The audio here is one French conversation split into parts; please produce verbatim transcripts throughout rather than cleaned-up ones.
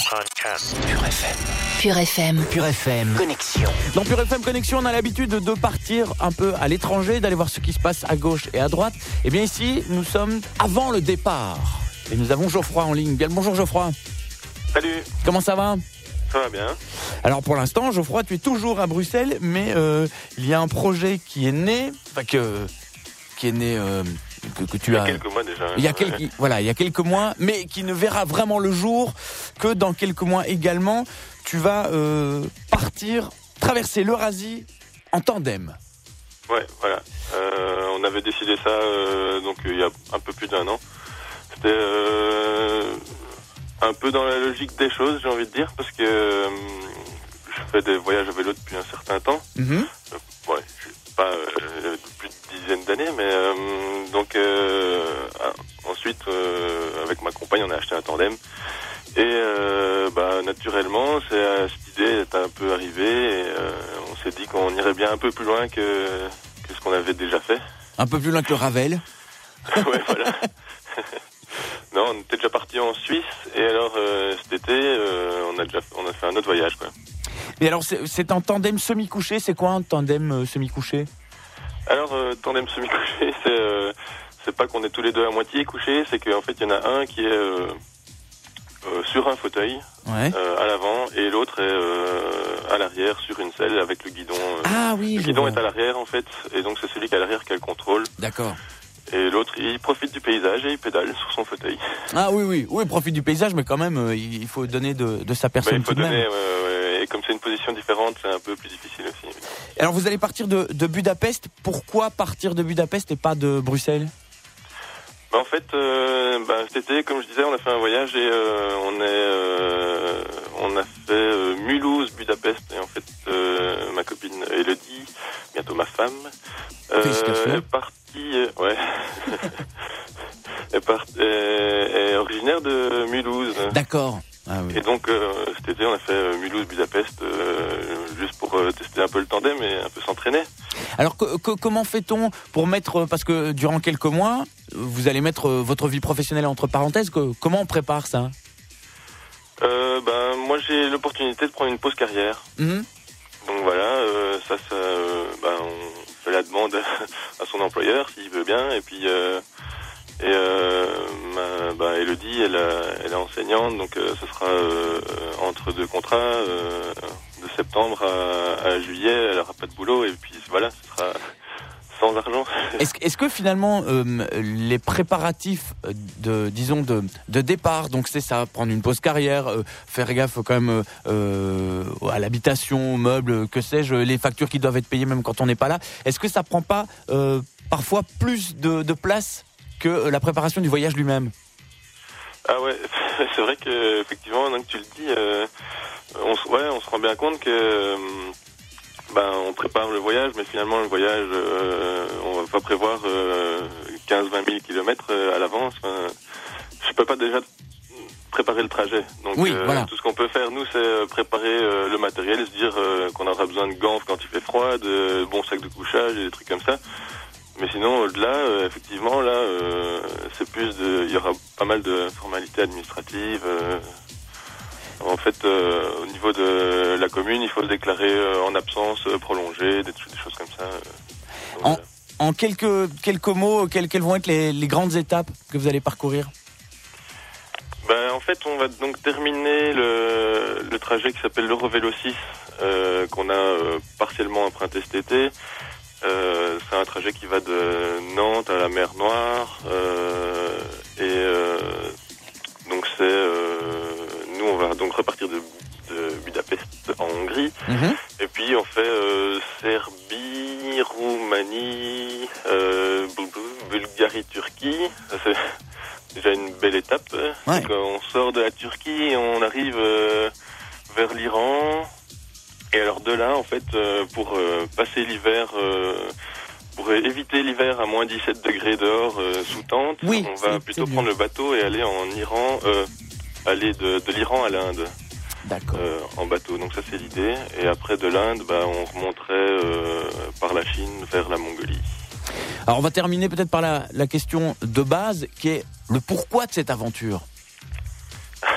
Podcast. Pure F M. Pure F M. Pure F M. Connexion. Dans Pure F M Connexion, on a l'habitude de partir un peu à l'étranger, d'aller voir ce qui se passe à gauche et à droite. Et bien ici, nous sommes avant le départ. Et nous avons Geoffroy en ligne. Bien, bonjour Geoffroy. Salut. Comment ça va ? Ça va bien. Alors pour l'instant, Geoffroy, tu es toujours à Bruxelles, mais euh, il y a un projet qui est né, enfin que, qui est né, euh, que, que tu il y a as. quelques mois déjà. Il y a quelques, voilà, il y a quelques mois, mais qui ne verra vraiment le jour que dans quelques mois également. Tu vas euh, partir, traverser l'Eurasie en tandem. Ouais, voilà. Euh, on avait décidé ça euh, donc il y a un peu plus d'un an. C'était euh, un peu dans la logique des choses, j'ai envie de dire, parce que euh, je fais des voyages à vélo depuis un certain temps. Mm-hmm. Euh, ouais, je sais pas euh, plus de dizaines d'années, mais euh, donc euh, ensuite euh, avec ma compagne on a acheté un tandem et euh, bah naturellement c'est euh, cette idée est un peu arrivée et euh, on s'est dit qu'on irait bien un peu plus loin que que ce qu'on avait déjà fait. Un peu plus loin que le Ravel. Ouais, voilà. Non, on était déjà parti en Suisse et alors euh, cet été, euh, on a déjà on a fait un autre voyage quoi. Et alors c'est, c'est un tandem semi-couché. C'est quoi un tandem euh, semi-couché ? Alors euh, tandem semi-couché, c'est euh, c'est pas qu'on est tous les deux à moitié couchés, c'est qu'en fait il y en a un qui est euh, euh, sur un fauteuil Ouais. euh, à l'avant et l'autre est euh, à l'arrière sur une selle avec le guidon. Euh, Ah oui. le je guidon vois. est à l'arrière en fait et donc c'est celui qui est à l'arrière qui a le contrôle. D'accord. Et l'autre, il profite du paysage et il pédale sur son fauteuil. Ah oui, oui, oui, profite du paysage, mais quand même, euh, il faut donner de, de sa Bah, personne il faut tout de donner, même. ouais, ouais, et comme c'est une position différente, c'est un peu plus difficile aussi. Alors vous allez partir de, de Budapest. Pourquoi partir de Budapest et pas de Bruxelles ? Bah, en fait, euh, bah, cet été, comme je disais, on a fait un voyage et euh, on est, euh, on a fait euh, Mulhouse, Budapest, et en fait, euh, ma copine Elodie, bientôt ma femme, euh, Félicitations. est partie, euh, ouais, est, part, est, est originaire de Mulhouse. D'accord. Ah oui. Et donc euh, cet été, on a fait euh, Mulhouse-Budapest euh, juste pour euh, tester un peu le tandem et un peu s'entraîner. Alors que, que, comment fait-on pour mettre, parce que durant quelques mois, vous allez mettre votre vie professionnelle entre parenthèses, que, comment on prépare ça ? euh, Ben moi, j'ai l'opportunité de prendre une pause carrière. Mmh. Donc voilà, euh, ça, ça euh, ben, on fait la demande à son employeur s'il veut bien. Et puis, euh, et euh, ma, ben, Elodie, elle, elle est enseignante, donc euh, ce sera euh, entre deux contrats, euh, de septembre à, à juillet, elle n'aura pas de boulot. Et puis voilà, ce sera sans argent. Est-ce, est-ce que finalement euh, les préparatifs de, disons de, de départ, donc c'est ça, prendre une pause carrière, euh, faire gaffe quand même euh, à l'habitation, aux meubles, que sais-je, les factures qui doivent être payées même quand on n'est pas là. Est-ce que ça prend pas euh, parfois plus de, de place que la préparation du voyage lui-même ? Ah ouais, c'est vrai que effectivement, maintenant que tu le dis, euh, on, ouais, on se rend bien compte que euh, ben on prépare le voyage, mais finalement le voyage, euh, on va pas prévoir euh, quinze à vingt mille kilomètres à l'avance. Enfin, je peux pas déjà préparer le trajet. Donc oui, euh, voilà. tout ce qu'on peut faire, nous, c'est préparer euh, le matériel, se dire euh, qu'on aura besoin de gants quand il fait froid, de bons sacs de couchage et des trucs comme ça. Mais sinon, au-delà, euh, effectivement, là, euh, c'est plus de, il y aura pas mal de formalités administratives. Euh, en fait, euh, au niveau de la commune, il faut se déclarer euh, en absence euh, prolongée, des, des choses comme ça. Euh, donc, En, voilà. en quelques, quelques mots, quelles, quelles vont être les, les grandes étapes que vous allez parcourir ? Ben, en fait, on va donc terminer le, le trajet qui s'appelle l'Eurovélo six, euh, qu'on a euh, partiellement emprunté cet été. Euh, c'est un trajet qui va de Nantes à la mer Noire euh, et euh, donc c'est euh, nous on va donc repartir de, de Budapest en Hongrie Mmh. et puis on fait euh, Serbie, Roumanie, euh, Bulgarie, Turquie. Ça, c'est déjà une belle étape. Ouais. Donc, on sort de la Turquie et on arrive euh, vers l'Iran. Et alors de là, en fait, euh, pour euh, passer l'hiver, euh, pour éviter l'hiver à moins dix-sept degrés dehors euh, sous tente, Oui, on va c'est- plutôt c'est prendre mieux. le bateau et aller en Iran, euh, aller de, de l'Iran à l'Inde D'accord. euh, en bateau. Donc ça c'est l'idée. Et après de l'Inde, bah, on remonterait euh, par la Chine vers la Mongolie. Alors on va terminer peut-être par la, la question de base qui est le pourquoi de cette aventure.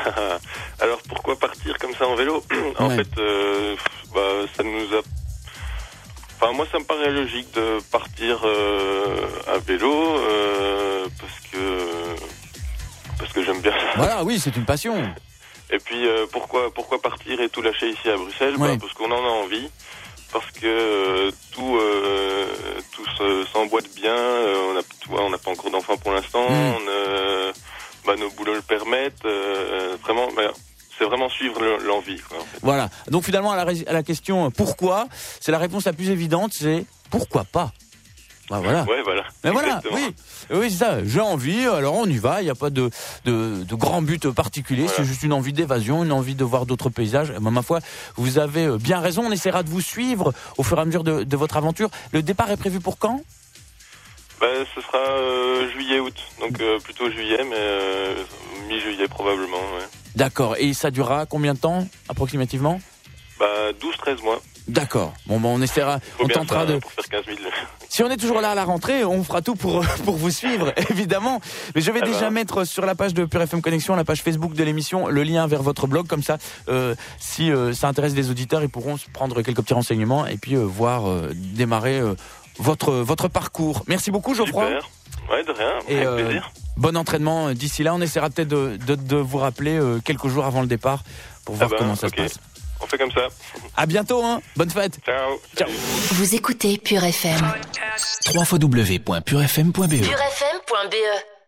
Alors pourquoi partir comme ça en vélo? En Ouais. fait, euh, bah, ça nous a... Enfin, moi, ça me paraît logique de partir euh, à vélo euh, parce que parce que j'aime bien ça. Voilà, oui, c'est une passion. Et puis euh, pourquoi pourquoi partir et tout lâcher ici à Bruxelles? Ouais. Bah, parce qu'on en a envie, parce que euh, tout euh, tout se- s'emboîte bien. euh, on a tu vois, on n'a pas encore d'enfants pour l'instant. Mm. On, euh, bah, nos boulots le permettent. euh, vraiment, bah, c'est vraiment suivre le- l'envie. Quoi, en fait. Voilà. Donc finalement, à la, ré- à la question euh, pourquoi, c'est la réponse la plus évidente, c'est pourquoi pas. Bah voilà. Ouais, voilà. Mais voilà, Exactement. oui, oui, c'est ça. J'ai envie, alors on y va. Il n'y a pas de, de, de grand but particulier. Voilà. C'est juste une envie d'évasion, une envie de voir d'autres paysages. Et ben, ma foi, vous avez euh, bien raison. On essaiera de vous suivre au fur et à mesure de, de votre aventure. Le départ est prévu pour quand? Bah, ce sera euh, juillet-août, donc euh, plutôt juillet, mais euh, mi-juillet probablement. Ouais. D'accord. Et ça durera combien de temps approximativement? Bah, douze treize mois. D'accord. Bon, ben, on essaiera, Faut on bien tentera ça, de. hein, pour faire quinze mille. Si on est toujours là à la rentrée, on fera tout pour pour vous suivre, évidemment. Mais je vais Ah déjà bah. mettre sur la page de Pure F M Connexion, la page Facebook de l'émission, le lien vers votre blog. Comme ça, euh, si euh, ça intéresse des auditeurs, ils pourront se prendre quelques petits renseignements et puis euh, voir euh, démarrer euh, votre votre parcours. Merci beaucoup, Geoffroy. Super. Ouais, de rien. Et Avec euh, plaisir. bon entraînement euh, d'ici là. On essaiera peut-être de, de, de vous rappeler euh, quelques jours avant le départ pour voir Ah ben, comment ça ok. se passe. On fait comme ça. À bientôt, hein. Bonne fête. Ciao. Ciao. Salut. Vous écoutez Pure F M. w w w point pure f m point b e pure f m point b e